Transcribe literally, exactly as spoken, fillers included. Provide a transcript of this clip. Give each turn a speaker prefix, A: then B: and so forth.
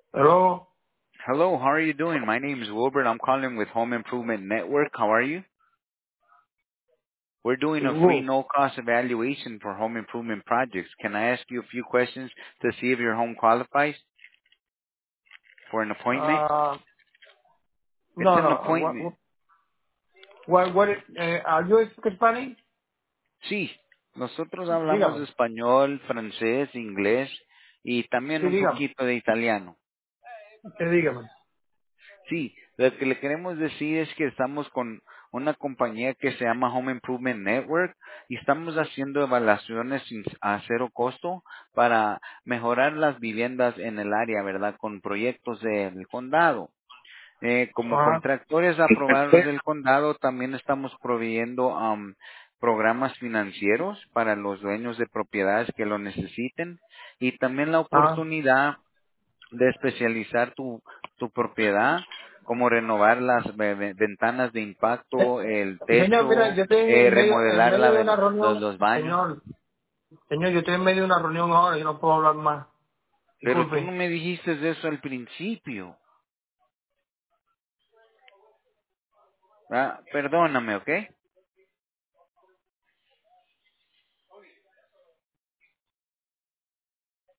A: Hello.
B: Hello, how are you doing? My name is Wilbert. I'm calling with Home Improvement Network. How are you? We're doing a free
A: Who?
B: no-cost evaluation for home improvement projects. Can I ask you a few questions to see if your home qualifies for an appointment?
A: Uh,
B: It's
A: no,
B: an
A: no. What,
B: appointment.
A: what, what, eh, are you speak Spanish?
B: Sí, nosotros hablamos
A: Dígame.
B: español, francés, inglés y también
A: Sí,
B: un
A: dígame.
B: poquito de italiano.
A: Sí, dígame.
B: Sí, lo que le queremos decir es que estamos con una compañía que se llama Home Improvement Network y estamos haciendo evaluaciones sin- a cero costo para mejorar las viviendas en el área, ¿verdad? Con proyectos del condado. Eh, como
A: Ajá.
B: contractores aprobados del condado, también estamos proveyendo am, programas financieros para los dueños de propiedades que lo necesiten y también la
A: Ajá.
B: oportunidad de especializar tu, tu propiedad, como renovar las ve- ve- ventanas de
A: Eh,
B: impacto, el
A: Señor, mira,
B: techo,
A: yo estoy
B: eh,
A: en medio, en
B: remodelar la
A: medio de una
B: ven- los,
A: reunión.
B: los baños.
A: Señor, señor, yo estoy en medio de una reunión ahora y no puedo hablar más.
B: Pero tú no
A: Disculpe.
B: me dijiste eso al principio. Ah, perdóname, ¿ok?